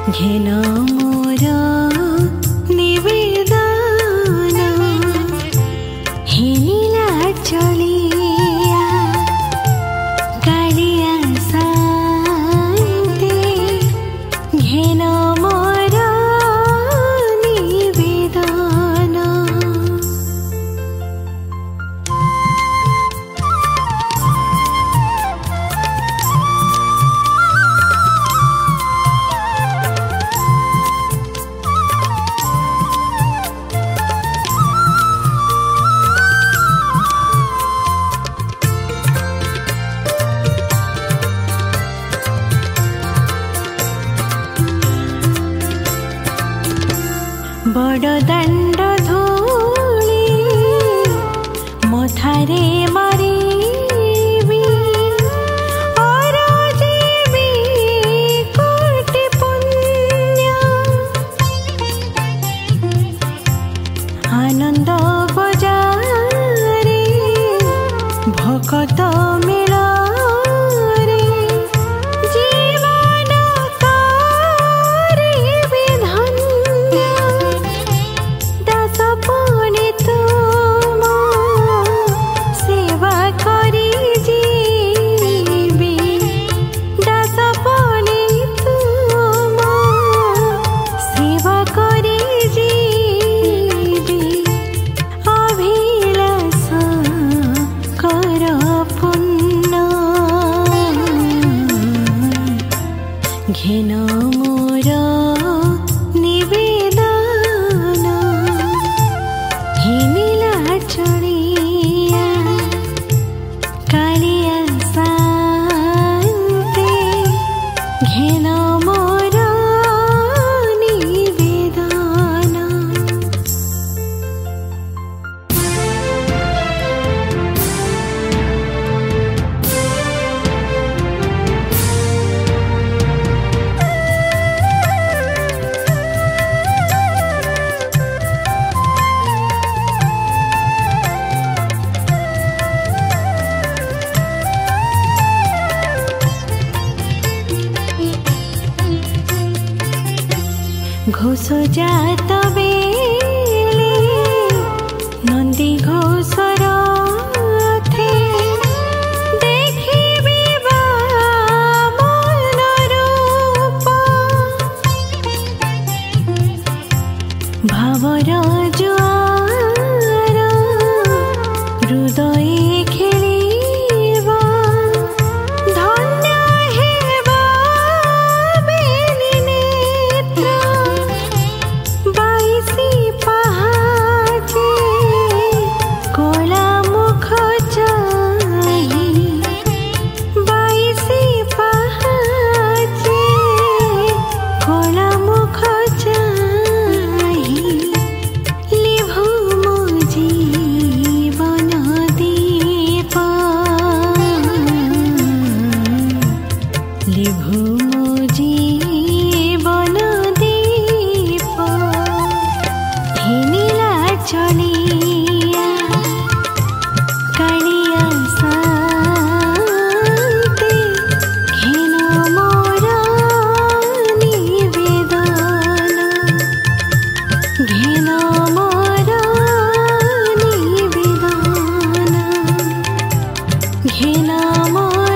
घेन मोर निवेदन हेनिला चलिया कालिया शान्ति घेन मोर निवेदन। बड़ दंड धूली मथारे मारिबी और जीवी कोटि पुण्य आनंद बजारे भकत मेला घेन मोर निवेदन हेनिला चलिया कालिया शान्ति घेन मोर निवेदन। घोष जात बेले नंदी घोष रथे देखिबी बामन रूप भावर जुआर हृदय खेलिबा धन्य हेबा बेनी नेत्र बाईसी पहाचे कोला मुख चाही बाईसी पहाचे कोला मुख चाही लिभु मो जीवन दीप लिभु मो जीवन दीप हेनिला चलिया कालिया शान्ति घेन मोर निवेदन घेन मोर निवेदन घेन मोर